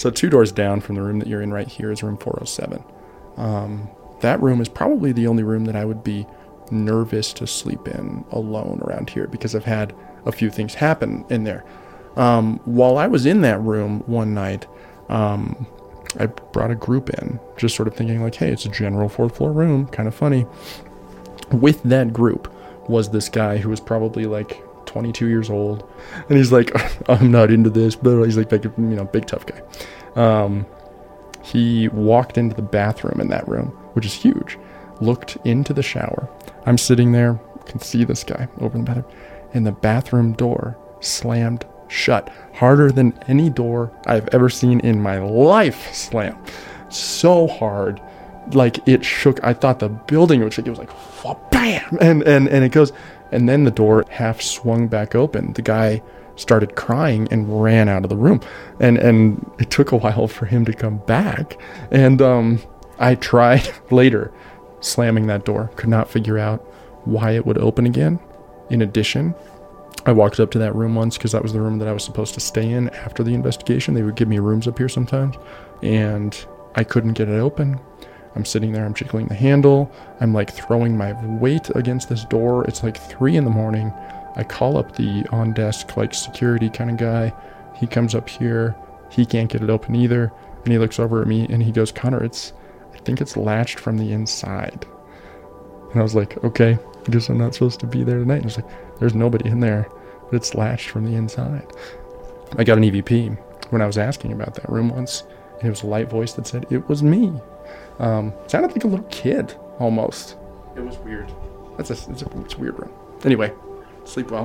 So 2 doors down from the room that you're in right here is room 407. That room is probably the only room that I would be nervous to sleep in alone around here, because I've had a few things happen in there. While I was in that room one night, I brought a group in, just sort of thinking like, hey, it's a general 4th floor room, kind of funny. With that group was this guy who was probably like 22 years old, and he's like, I'm not into this, but he's like, big tough guy. He walked into the bathroom in that room, which is huge, looked into the shower. I'm sitting there, can see this guy over in the bathroom, and the bathroom door slammed shut harder than any door I've ever seen in my life slam. So hard, like it shook. I thought the building would shake. It was like, bam, and it goes, and then the door half swung back open. The guy started crying and ran out of the room, and it took a while for him to come back. And I tried later slamming that door, could not figure out why it would open again. In addition, I walked up to that room once because that was the room that I was supposed to stay in after the investigation. They would give me rooms up here sometimes, and I couldn't get it open. I'm sitting there, I'm jiggling the handle, I'm like throwing my weight against this door. It's like 3 a.m. I call up the on-desk like security kind of guy. He comes up here, he can't get it open either, and he looks over at me and he goes, Connor, I think it's latched from the inside. And I was like, okay, I guess I'm not supposed to be there tonight. And it's like, there's nobody in there, but it's latched from the inside. I got an EVP when I was asking about that room once, and it was a light voice that said it was me. Sounded like a little kid almost. It was weird. It's a weird room. Anyway, sleep well.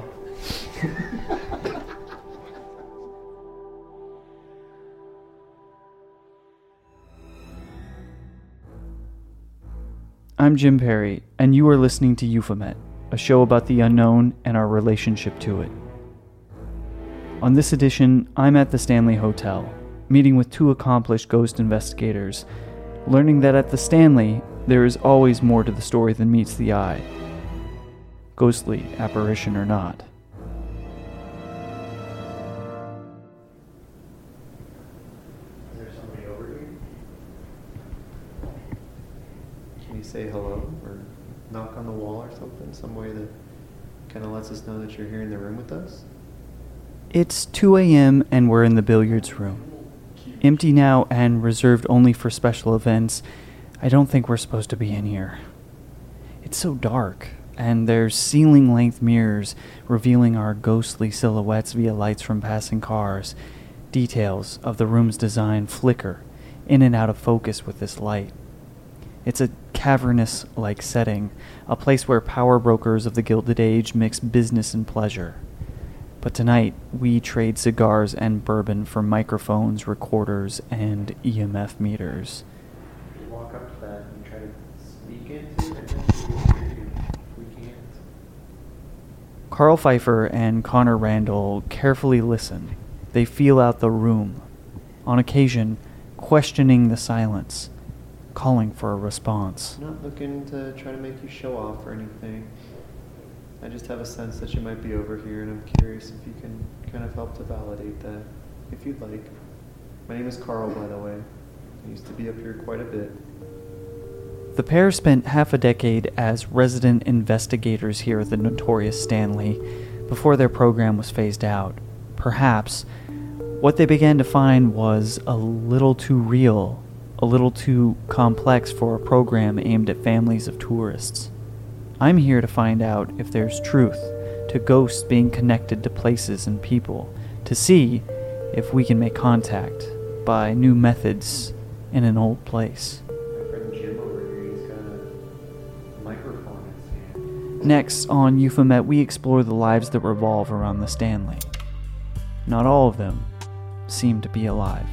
I'm Jim Perry, and you are listening to Euphomet, a show about the unknown and our relationship to it. On this edition, I'm at the Stanley Hotel, meeting with 2 accomplished ghost investigators, learning that at the Stanley, there is always more to the story than meets the eye, ghostly apparition or not. Is there somebody over here? Can you say hello or knock on the wall or something? Some way that kind of lets us know that you're here in the room with us? It's 2 a.m. and we're in the billiards room. Empty now and reserved only for special events. I don't think we're supposed to be in here. It's so dark, and there's ceiling-length mirrors revealing our ghostly silhouettes via lights from passing cars. Details of the room's design flicker in and out of focus with this light. It's a cavernous-like setting, a place where power brokers of the Gilded Age mix business and pleasure. But tonight, we trade cigars and bourbon for microphones, recorders, and EMF meters. You walk up to that and try to speak into it, and then we can't. Carl Pfeiffer and Connor Randall carefully listen. They feel out the room, on occasion questioning the silence, calling for a response. I'm not looking to try to make you show off or anything. I just have a sense that you might be over here, and I'm curious if you can kind of help to validate that, if you'd like. My name is Carl, by the way. I used to be up here quite a bit. The pair spent half a decade as resident investigators here at the notorious Stanley before their program was phased out. Perhaps what they began to find was a little too real, a little too complex for a program aimed at families of tourists. I'm here to find out if there's truth to ghosts being connected to places and people, to see if we can make contact by new methods in an old place. My friend Jim over here, he's got a microphone in his hand. Next on Euphomet, we explore the lives that revolve around the Stanley. Not all of them seem to be alive.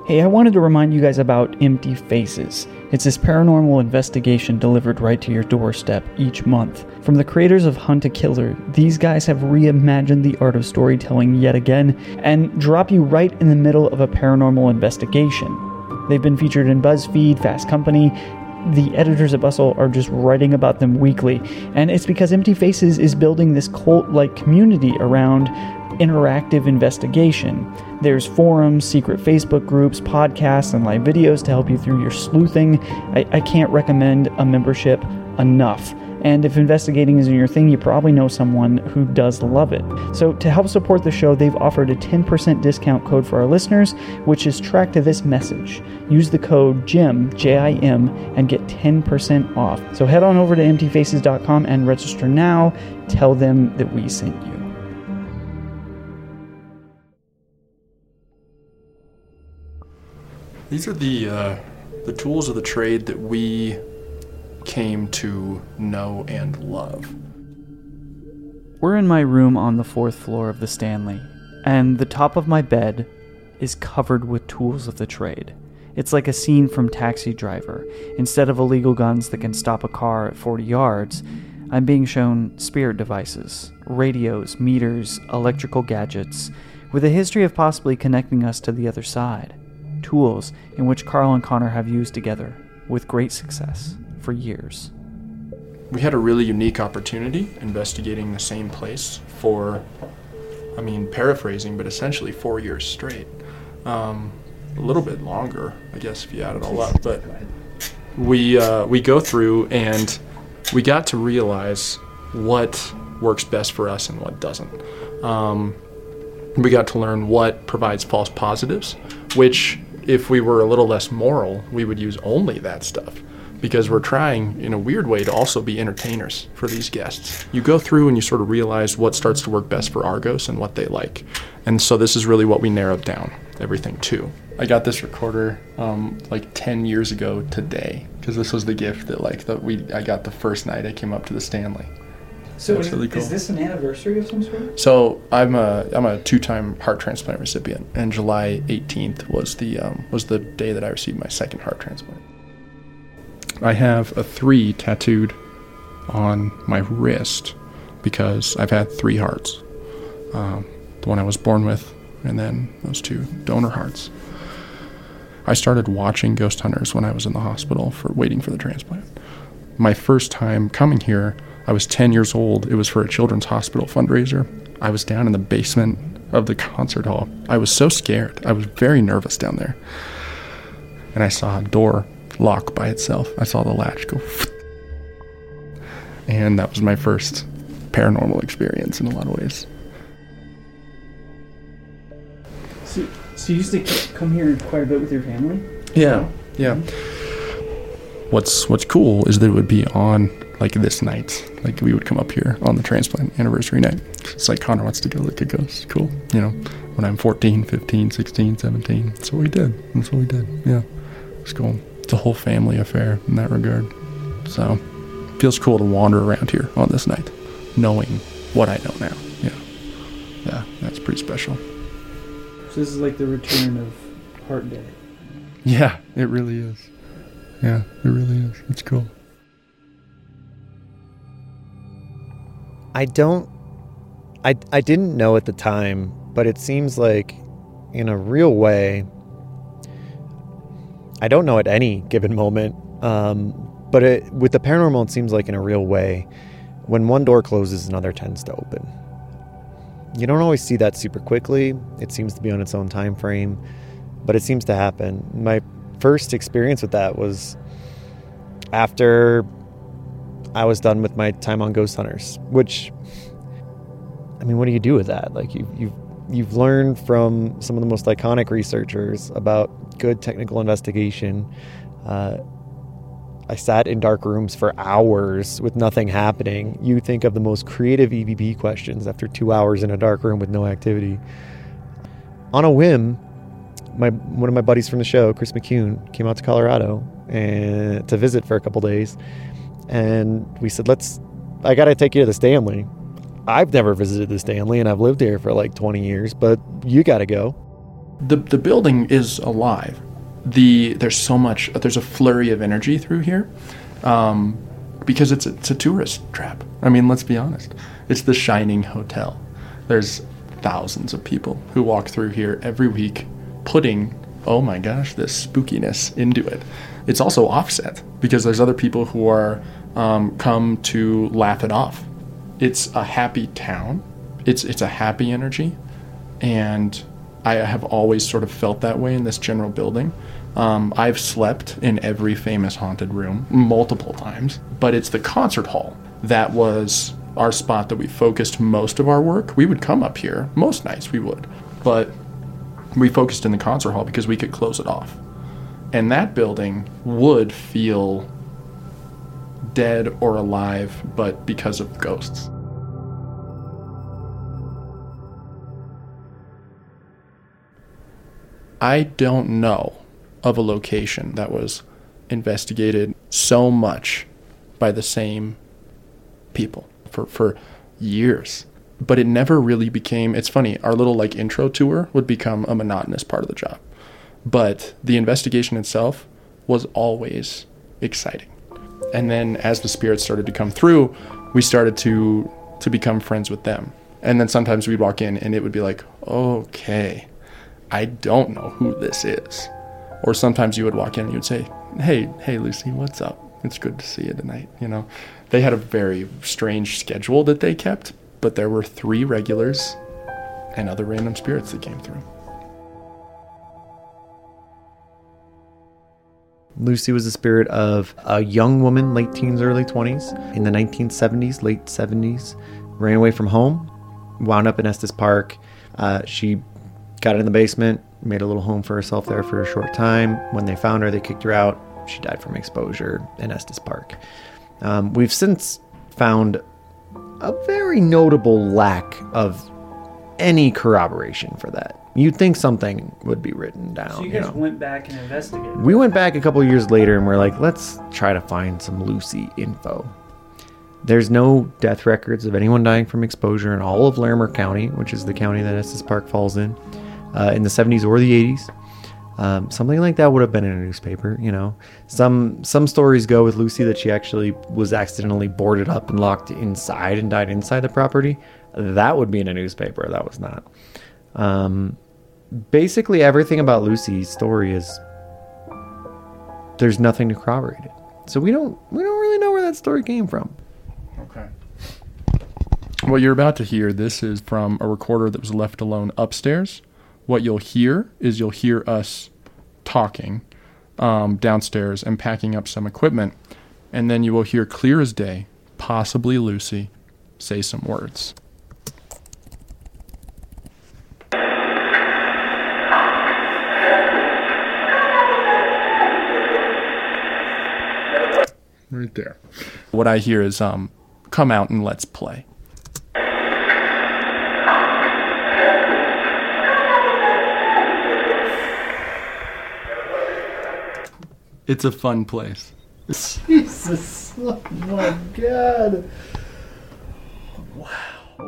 Hey, I wanted to remind you guys about Empty Faces. It's this paranormal investigation delivered right to your doorstep each month. From the creators of Hunt a Killer, these guys have reimagined the art of storytelling yet again and drop you right in the middle of a paranormal investigation. They've been featured in BuzzFeed, Fast Company. The editors at Bustle are just writing about them weekly, and it's because Empty Faces is building this cult-like community around interactive investigation. There's forums, secret Facebook groups, podcasts, and live videos to help you through your sleuthing. I can't recommend a membership enough. And if investigating isn't your thing, you probably know someone who does love it. So to help support the show, they've offered a 10% discount code for our listeners, which is tracked to this message. Use the code JIM, J-I-M, and get 10% off. So head on over to emptyfaces.com and register now. Tell them that we sent you. These are the tools of the trade that we came to know and love. We're in my room on the 4th floor of the Stanley, and the top of my bed is covered with tools of the trade. It's like a scene from Taxi Driver. Instead of illegal guns that can stop a car at 40 yards, I'm being shown spirit devices, radios, meters, electrical gadgets, with a history of possibly connecting us to the other side. Tools in which Carl and Connor have used together, with great success, for years. We had a really unique opportunity investigating the same place for, paraphrasing, but essentially 4 years straight. A little bit longer, I guess, if you add it all up. But we go through and we got to realize what works best for us and what doesn't. We got to learn what provides false positives, which, if we were a little less moral, we would use only that stuff. Because we're trying, in a weird way, to also be entertainers for these guests. You go through and you sort of realize what starts to work best for Argos and what they like. And so this is really what we narrowed down everything to. I got this recorder 10 years ago today, because this was the gift that I got the first night I came up to the Stanley. So that's really cool. Is this an anniversary of some sort? So I'm a 2-time heart transplant recipient, and July 18th was the day that I received my second heart transplant. I have a 3 tattooed on my wrist because I've had 3 hearts. The one I was born with, and then those 2 donor hearts. I started watching Ghost Hunters when I was in the hospital waiting for the transplant. My first time coming here, I was 10 years old. It was for a children's hospital fundraiser. I was down in the basement of the concert hall. I was so scared. I was very nervous down there. And I saw a door lock by itself. I saw the latch go. And that was my first paranormal experience in a lot of ways. So you used to come here quite a bit with your family? Yeah. What's cool is that it would be on this night. We would come up here on the transplant anniversary night. It's like, Connor wants to go look at ghosts. Cool. When I'm 14, 15, 16, 17. That's what we did. Yeah. It's cool. It's a whole family affair in that regard. So it feels cool to wander around here on this night, knowing what I know now. Yeah, that's pretty special. So this is like the return of Heart Day. Yeah, it really is. Yeah, it really is. It's cool. I didn't know at the time, but it seems like in a real way, I don't know at any given moment, but with the paranormal, it seems like in a real way, when one door closes, another tends to open. You don't always see that super quickly. It seems to be on its own time frame, but it seems to happen. My first experience with that was after I was done with my time on Ghost Hunters, which, what do you do with that? You've learned from some of the most iconic researchers about good technical investigation. I sat in dark rooms for hours with nothing happening. You think of the most creative EVP questions after 2 hours in a dark room with no activity. On a whim, one of my buddies from the show, Chris McCune, came out to Colorado and to visit for a couple days. And we said, I got to take you to the Stanley. I've never visited the Stanley, and I've lived here for 20 years, but you got to go. The building is alive. There's a flurry of energy through here, because it's a tourist trap. I mean, let's be honest. It's the Shining Hotel. There's thousands of people who walk through here every week, putting, oh my gosh, this spookiness into it. It's also offset because there's other people who are come to laugh it off. It's a happy town. It's a happy energy, and I have always sort of felt that way in this general building. I've slept in every famous haunted room multiple times, but it's the concert hall that was our spot that we focused most of our work. We would come up here, most nights we would, but we focused in the concert hall because we could close it off. And that building would feel dead or alive, but because of ghosts. I don't know of a location that was investigated so much by the same people for years. But it never really became, it's funny, our little intro tour would become a monotonous part of the job. But the investigation itself was always exciting. And then as the spirits started to come through, we started to become friends with them. And then sometimes we'd walk in and it would be like, okay, I don't know who this is. Or sometimes you would walk in and you would say, hey, Lucy, what's up? It's good to see you tonight. They had a very strange schedule that they kept, but there were 3 regulars and other random spirits that came through. Lucy was the spirit of a young woman, late teens, early 20s, in the 1970s, late 70s, ran away from home, wound up in Estes Park. She got in the basement, made a little home for herself there for a short time. When they found her, they kicked her out. She died from exposure in Estes Park. We've since found a very notable lack of any corroboration for that. You'd think something would be written down. So you guys went back and investigated? We went back a couple years later and we're like, let's try to find some Lucy info. There's no death records of anyone dying from exposure in all of Larimer County, which is the county that Estes Park falls in the 70s or the 80s. Something like that would have been in a newspaper, Some stories go with Lucy that she actually was accidentally boarded up and locked inside and died inside the property. That would be in a newspaper. That was not. Basically, everything about Lucy's story is there's nothing to corroborate it. So we don't really know where that story came from. Okay. What you're about to hear, this is from a recorder that was left alone upstairs. What you'll hear is us talking downstairs and packing up some equipment. And then you will hear clear as day, possibly Lucy, say some words. Right there. What I hear is, come out and let's play. It's a fun place. Jesus, oh my God. Wow.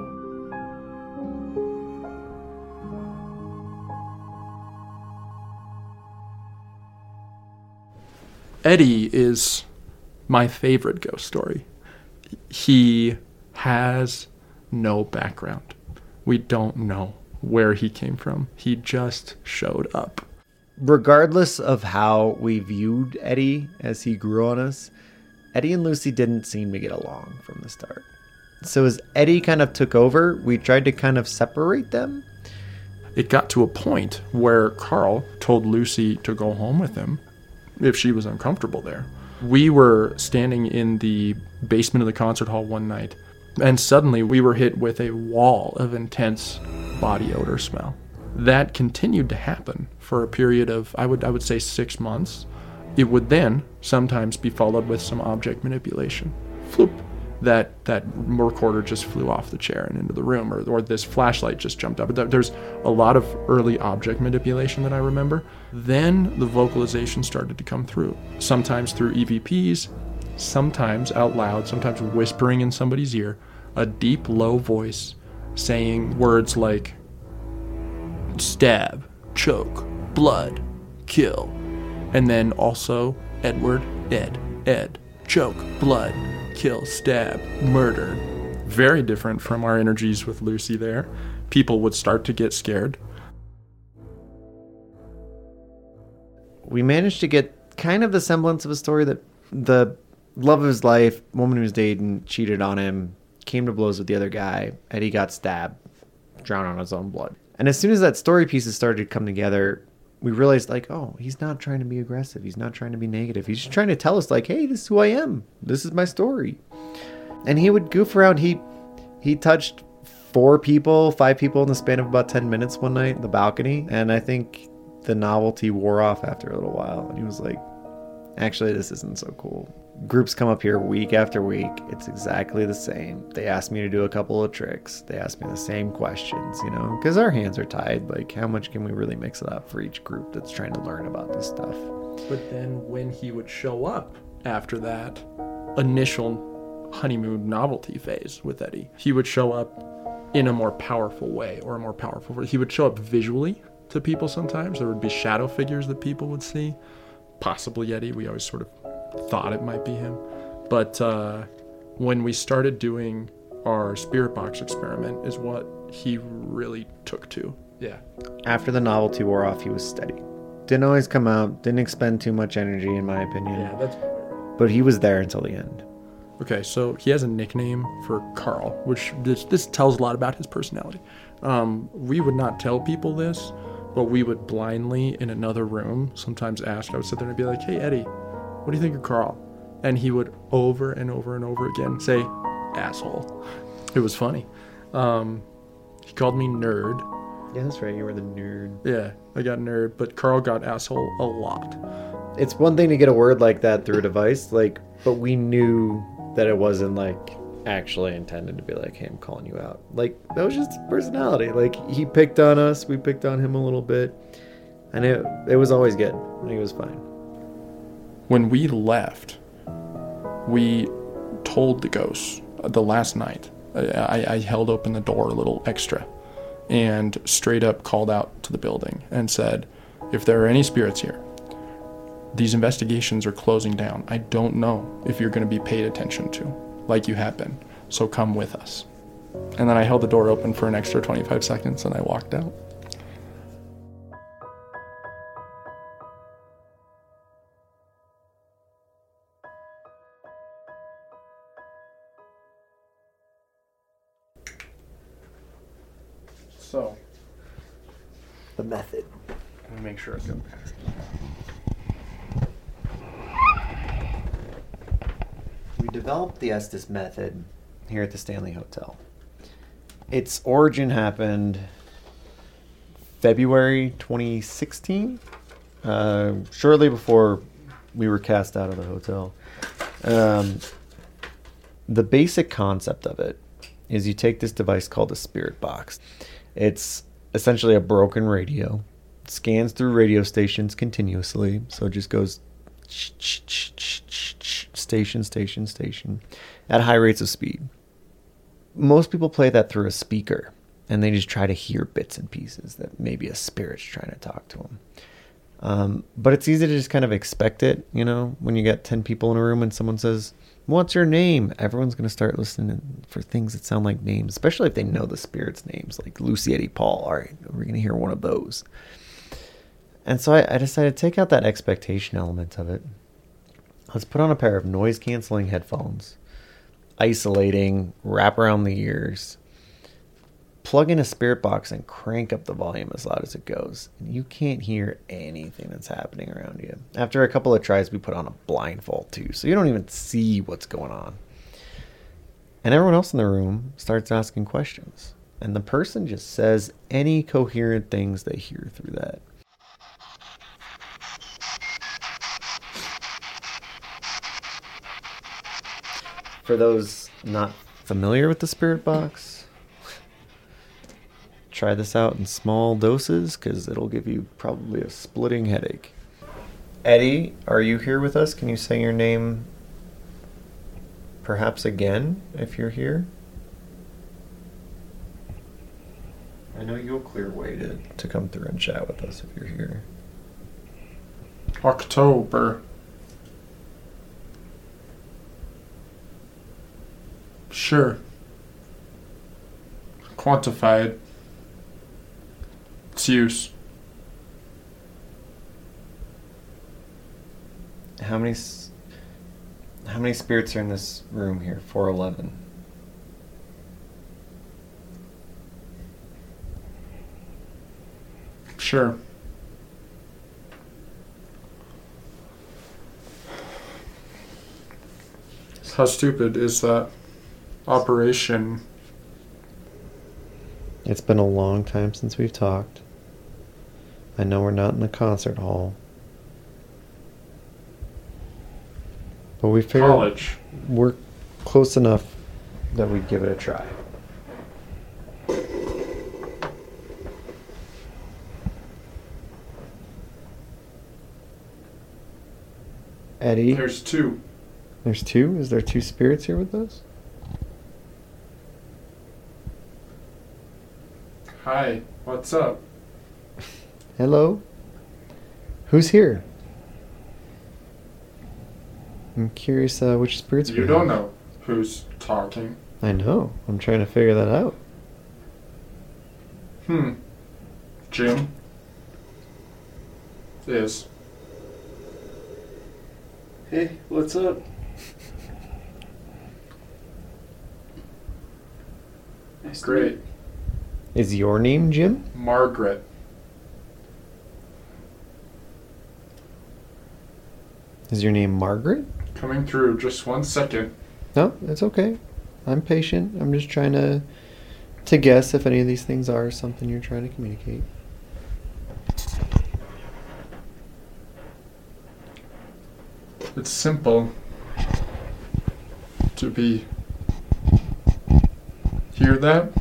Eddie is my favorite ghost story. He has no background. We don't know where he came from. He just showed up. Regardless of how we viewed Eddie as he grew on us, Eddie and Lucy didn't seem to get along from the start. So as Eddie kind of took over, we tried to kind of separate them. It got to a point where Carl told Lucy to go home with him if she was uncomfortable there. We were standing in the basement of the concert hall one night, and suddenly we were hit with a wall of intense body odor smell. That continued to happen for a period of, I would say, 6 months. It would then sometimes be followed with some object manipulation. Floop. That recorder just flew off the chair and into the room, or this flashlight just jumped up. There's a lot of early object manipulation that I remember. Then the vocalization started to come through, sometimes through EVPs, sometimes out loud, sometimes whispering in somebody's ear, a deep, low voice saying words like stab, choke, blood, kill. And then also Edward, Ed, choke, blood, kill, stab, murder. Very different from our energies with Lucy there. People would start to get scared. We managed to get kind of the semblance of a story that the love of his life, woman he was dating, cheated on him, came to blows with the other guy, Eddie got stabbed, drowned on his own blood. And as soon as that story pieces started to come together, we realized, like, oh, he's not trying to be aggressive. He's not trying to be negative. He's just trying to tell us, like, hey, this is who I am. This is my story. And he would goof around. He touched 5 people in the span of about 10 minutes one night in the balcony. And I think the novelty wore off after a little while. And he was like, actually, this isn't so cool. Groups come up here week after week. It's exactly the same. They ask me to do a couple of tricks. They ask me the same questions, because our hands are tied. Like, how much can we really mix it up for each group that's trying to learn about this stuff? But then when he would show up after that initial honeymoon novelty phase with Eddie, he would show up in a more powerful way, he would show up visually to people sometimes. There would be shadow figures that people would see. Possibly Eddie. We always sort of thought it might be him. But when we started doing our spirit box experiment is what he really took to. Yeah. After the novelty wore off, he was steady. Didn't always come out, didn't expend too much energy, in my opinion. Yeah, but he was there until the end. Okay, so he has a nickname for Carl, which this tells a lot about his personality. We would not tell people this, but we would blindly in another room sometimes ask. I would sit there and be like, hey, Eddie, what do you think of Carl? And he would over and over and over again say, asshole. It was funny. He called me nerd. Yeah, that's right. You were the nerd. Yeah, I got nerd, but Carl got asshole a lot. It's one thing to get a word like that through a device, but we knew that it wasn't actually intended to be like, hey, I'm calling you out. That was just his personality. He picked on us, we picked on him a little bit, and it was always good. He was fine. When we left, we told the ghosts the last night. I held open the door a little extra and straight up called out to the building and said, if there are any spirits here, these investigations are closing down. I don't know if you're going to be paid attention to like you have been, so come with us. And then I held the door open for an extra 25 seconds and I walked out. So, the method. Let me make sure I've got that. We developed the Estes method here at the Stanley Hotel. Its origin happened February 2016, shortly before we were cast out of the hotel. The basic concept of it is you take this device called a spirit box. It's essentially a broken radio. It scans through radio stations continuously, so it just goes station, station, station at high rates of speed. Most people play that through a speaker, and they just try to hear bits and pieces that maybe a spirit's trying to talk to them. But it's easy to just kind of expect it, when you get 10 people in a room and someone says, what's your name? Everyone's going to start listening for things that sound like names, especially if they know the spirits' names, like Lucy, Eddie, Paul. All right, we're going to hear one of those. And so I decided to take out that expectation element of it. Let's put on a pair of noise-canceling headphones, isolating, wrap around the ears, plug in a spirit box and crank up the volume as loud as it goes. And you can't hear anything that's happening around you. After a couple of tries, we put on a blindfold too, so you don't even see what's going on. And everyone else in the room starts asking questions. And the person just says any coherent things they hear through that. For those not familiar with the spirit box, try this out in small doses because it'll give you probably a splitting headache. Eddie, are you here with us? Can you say your name perhaps again if you're here? I know you'll clear a way to come through and chat with us if you're here. October. Sure. Quantify it. Its use. How many spirits are in this room here? 411. Sure. How stupid is that operation? It's been a long time since we've talked. I know we're not in a concert hall. But we figured College. we're close enough that we'd give it a try. Eddie? There's two. There's two? Is there two spirits here with us? Hi, what's up? Hello? Who's here? I'm curious which spirits You we don't have. know who's talking. I know. I'm trying to figure that out. Jim is. Hey, what's up? Nice to meet Great. you. Is your name Jim? Margaret. Is your name Margaret? Coming through, just 1 second. No, that's okay. I'm patient. I'm just trying to guess if any of these things are something you're trying to communicate. It's simple to be. Hear that?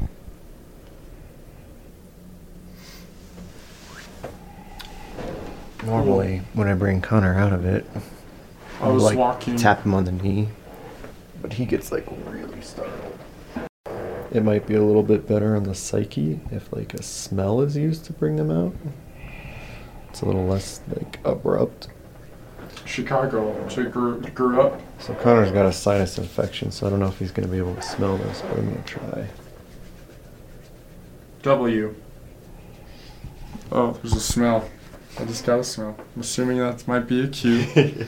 Normally, when I bring Connor out of it, I was like walking. tap him on the knee, but he gets like really startled. It might be a little bit better on the psyche if like a smell is used to bring them out. It's a little less like abrupt. Chicago. So you grew up. So Connor's got a sinus infection, so I don't know if he's gonna be able to smell this, but I'm gonna try. W. Oh, there's a smell. I just got a smell. I'm assuming that might be a cue.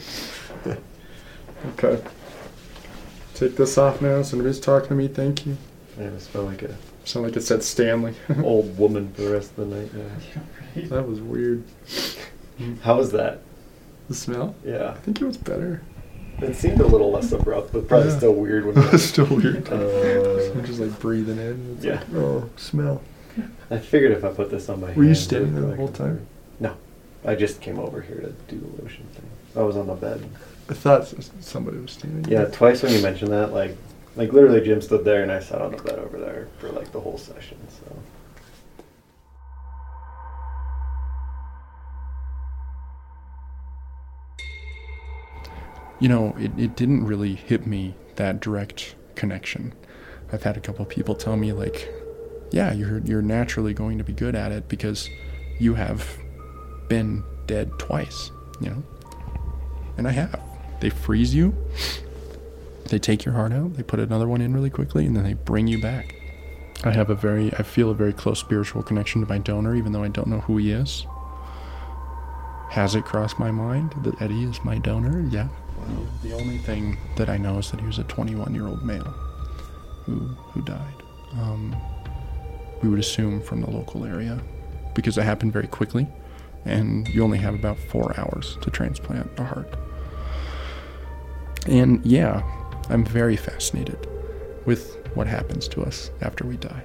Okay. Take this off now. Somebody's talking to me. Thank you. I just felt like a Sound like it said Stanley. old woman for the rest of the night. Yeah. That was weird. How was that? The smell? Yeah. I think it was better. It seemed a little less abrupt, but probably Yeah. still weird when It was still weird. Uh, I'm just like breathing in. It's yeah. like, oh, smell. I figured if I put this on my Were you hand, standing it would there the go whole back time? No. I just came over here to do the lotion thing. I was on the bed. I thought somebody was standing Yeah, there. twice when you mentioned that, like literally Jim stood there and I sat on the bed over there for like the whole session, so. You know, it didn't really hit me that direct connection. I've had a couple people tell me like, yeah, you're naturally going to be good at it because you have been dead twice, you know? And I have. They freeze you, they take your heart out, they put another one in really quickly, and then they bring you back. I feel a very close spiritual connection to my donor, even though I don't know who he is. Has it crossed my mind that Eddie is my donor? Yeah. The only thing that I know is that he was a 21-year-old male who died. We would assume from the local area because it happened very quickly, and you only have about 4 hours to transplant a heart. And yeah, I'm very fascinated with what happens to us after we die.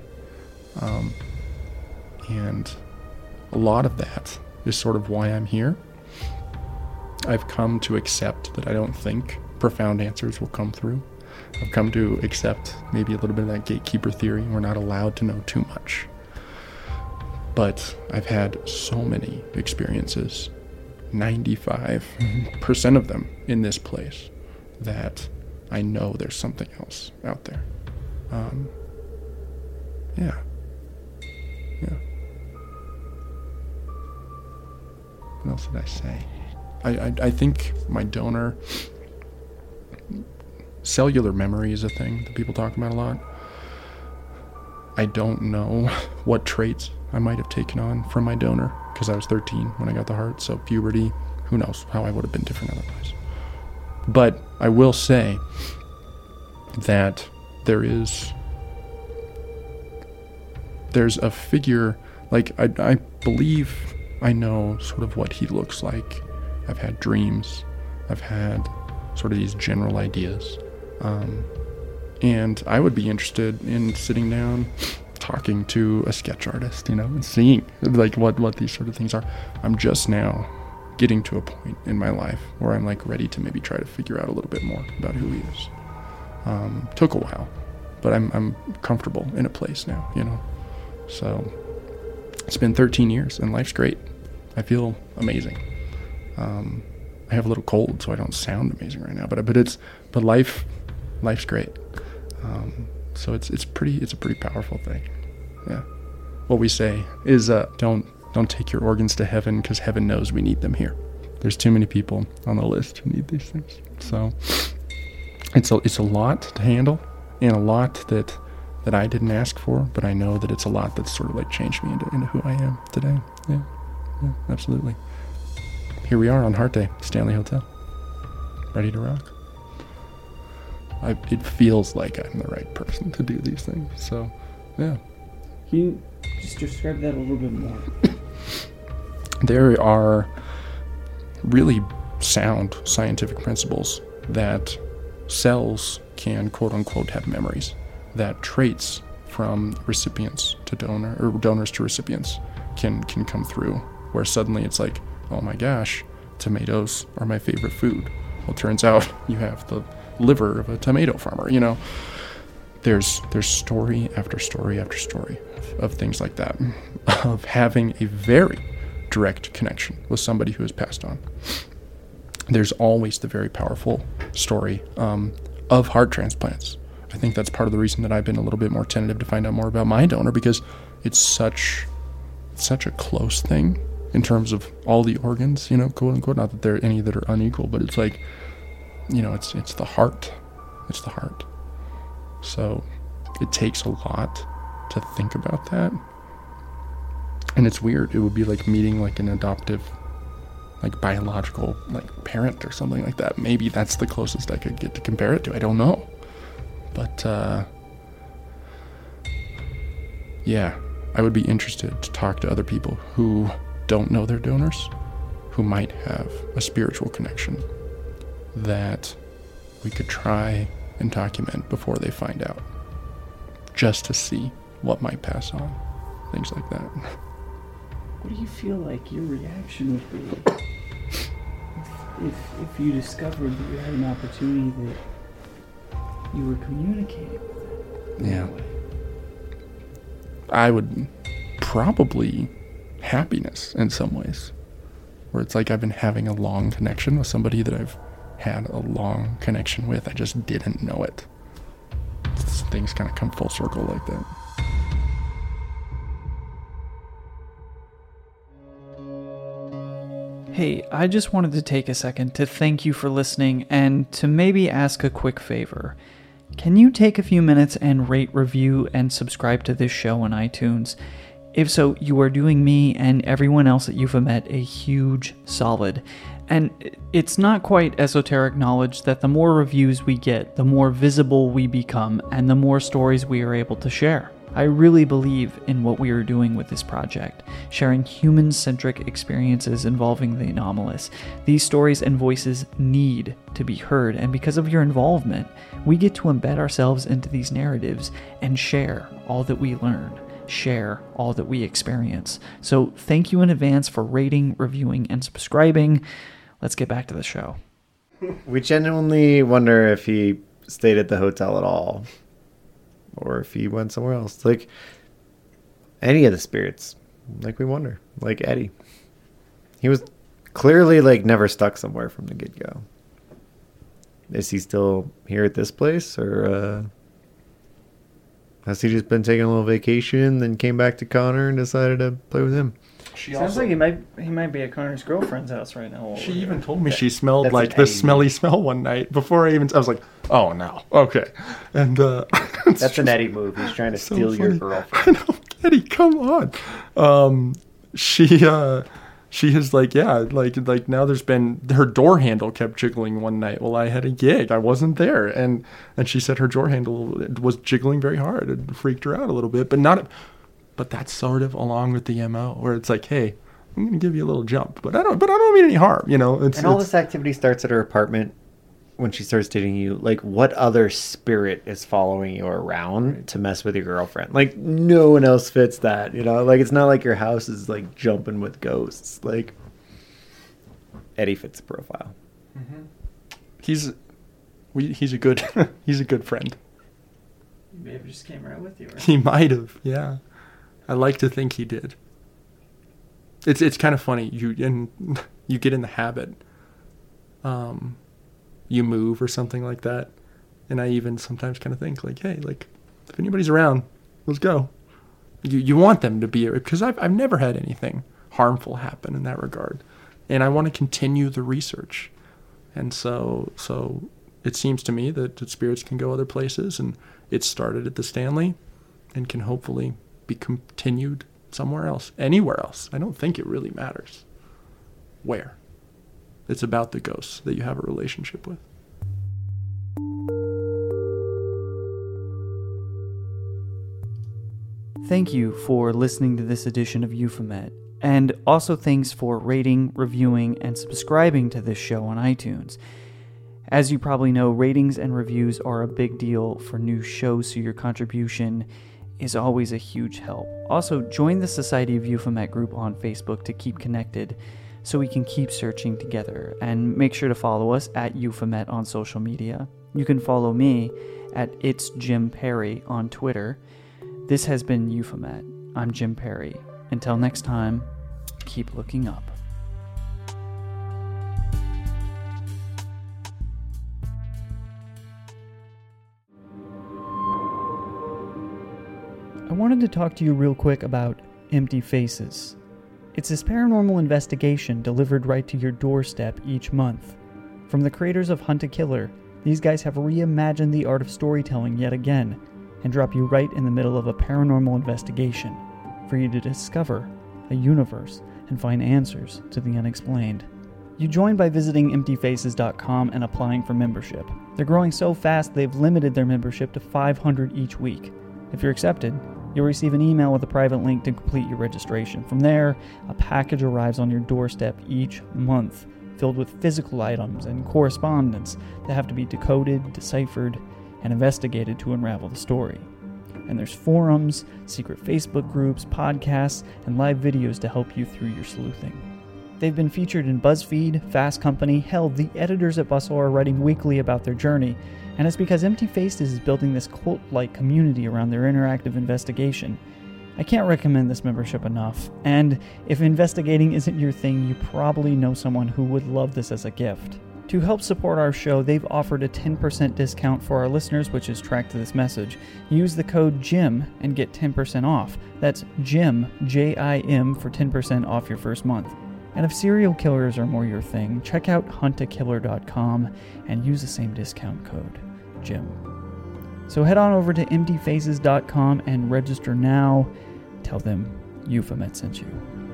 And a lot of that is sort of why I'm here. I've come to accept that I don't think profound answers will come through. I've come to accept maybe a little bit of that gatekeeper theory. We're not allowed to know too much. But I've had so many experiences, 95% of them in this place, that I know there's something else out there. Yeah. Yeah. What else did I say? I think my donor, cellular memory is a thing that people talk about a lot. I don't know what traits I might have taken on from my donor, because I was 13 when I got the heart, so puberty, who knows how I would have been different otherwise. But I will say that there's a figure, like I believe I know sort of what he looks like. I've had dreams. I've had sort of these general ideas. And I would be interested in sitting down, talking to a sketch artist, and seeing like what these sort of things are. I'm just now getting to a point in my life where I'm like ready to maybe try to figure out a little bit more about who he is. Took a while, but I'm comfortable in a place now, So it's been 13 years and life's great. I feel amazing. I have a little cold, so I don't sound amazing right now, but life's great. So it's a pretty powerful thing. Yeah. What we say is don't take your organs to heaven, because heaven knows we need them here. There's too many people on the list who need these things. So it's a lot to handle, and a lot that I didn't ask for, but I know that it's a lot that's sort of like changed me into who I am today. Yeah, absolutely. Here we are on Heart Day, Stanley Hotel, ready to rock. It feels like I'm the right person to do these things, so yeah. Can you just describe that a little bit more? There are really sound scientific principles that cells can quote-unquote have memories, that traits from recipients to donor, or donors to recipients can come through, where suddenly it's like, oh my gosh, tomatoes are my favorite food. Well, it turns out you have the liver of a tomato farmer, There's story after story after story of things like that, of having a very direct connection with somebody who has passed on. There's always the very powerful story of heart transplants. I think that's part of the reason that I've been a little bit more tentative to find out more about my donor, because it's such a close thing in terms of all the organs, quote unquote. Not that there are any that are unequal, but it's like, it's the heart. It's the heart. So it takes a lot to think about that. And it's weird. It would be like meeting like an adoptive, like biological, like parent or something like that. Maybe that's the closest I could get to compare it to. I don't know. But, yeah, I would be interested to talk to other people who don't know their donors, who might have a spiritual connection that we could try and document before they find out, just to see what might pass on, things like that. What do you feel like your reaction would be if you discovered that you had an opportunity that you were communicating with it? Yeah. I would probably happiness in some ways, where it's like I've been having a long connection with somebody that I've had a long connection with. I just didn't know it. Things kind of come full circle like that. Hey, I just wanted to take a second to thank you for listening and to maybe ask a quick favor. Can you take a few minutes and rate, review, and subscribe to this show on iTunes? If so, you are doing me and everyone else that you've met a huge solid. And it's not quite esoteric knowledge that the more reviews we get, the more visible we become, and the more stories we are able to share. I really believe in what we are doing with this project, sharing human-centric experiences involving the anomalous. These stories and voices need to be heard, and because of your involvement, we get to embed ourselves into these narratives and share all that we learn, share all that we experience. So thank you in advance for rating, reviewing, and subscribing. Let's get back to the show. We genuinely wonder if he stayed at the hotel at all, or if he went somewhere else. Like any of the spirits, like we wonder. Like Eddie, he was clearly like never stuck somewhere from the get-go. Is he still here at this place, or Has he just been taking a little vacation, then came back to Connor and decided to play with him? Sounds like he might be at Connor's girlfriend's house right now. She even told me she smelled That's like an the Eddie. smelly smell one night before I was like, oh no, okay. And That's an Eddie move. He's trying to so steal your funny. girlfriend. I know, Eddie, come on. She has like now there's been her door handle kept jiggling one night while I had a gig. I wasn't there, and she said her door handle was jiggling very hard. It freaked her out a little bit, but that's sort of along with the MO where it's like, hey, I'm gonna give you a little jump, but I don't mean any harm, you know. And all this activity starts at her apartment when she starts dating you. Like, what other spirit is following you around to mess with your girlfriend? Like, no one else fits that, you know? Like, it's not like your house is, like, jumping with ghosts. Like, Eddie fits the profile. Mm-hmm. He's a good he's a good friend. Maybe just came right with you. Right? He might have, yeah. I like to think he did. It's kind of funny. You get in the habit. You move or something like that, and I even sometimes kind of think like, hey, like if anybody's around, let's go. You want them to be, because I've never had anything harmful happen in that regard, and I want to continue the research, and so it seems to me that spirits can go other places, and it started at the Stanley, and can hopefully be continued somewhere else, anywhere else. I don't think it really matters where. It's about the ghosts that you have a relationship with. Thank you for listening to this edition of Euphomet, and also thanks for rating, reviewing, and subscribing to this show on iTunes. As you probably know, ratings and reviews are a big deal for new shows, so your contribution is always a huge help. Also, join the Society of Euphomet group on Facebook to keep connected so we can keep searching together. And make sure to follow us at Euphomet on social media. You can follow me at It's Jim Perry on Twitter. This has been Euphomet. I'm Jim Perry. Until next time, keep looking up. I wanted to talk to you real quick about Empty Faces. It's this paranormal investigation delivered right to your doorstep each month. From the creators of Hunt a Killer, these guys have reimagined the art of storytelling yet again, and drop you right in the middle of a paranormal investigation for you to discover a universe and find answers to the unexplained. You join by visiting emptyfaces.com and applying for membership. They're growing so fast they've limited their membership to 500 each week. If you're accepted, you'll receive an email with a private link to complete your registration. From there, a package arrives on your doorstep each month, filled with physical items and correspondence that have to be decoded, deciphered, and investigated to unravel the story. And there's forums, secret Facebook groups, podcasts, and live videos to help you through your sleuthing. They've been featured in BuzzFeed, Fast Company. Hell, the editors at Bustle are writing weekly about their journey, and it's because Empty Faces is building this cult-like community around their interactive investigation. I can't recommend this membership enough, and if investigating isn't your thing, you probably know someone who would love this as a gift. To help support our show, they've offered a 10% discount for our listeners, which is tracked to this message. Use the code JIM and get 10% off. That's JIM, J-I-M, for 10% off your first month. And if serial killers are more your thing, check out huntakiller.com and use the same discount code, JIM. So head on over to emptyfaces.com and register now. Tell them Euphomet sent you.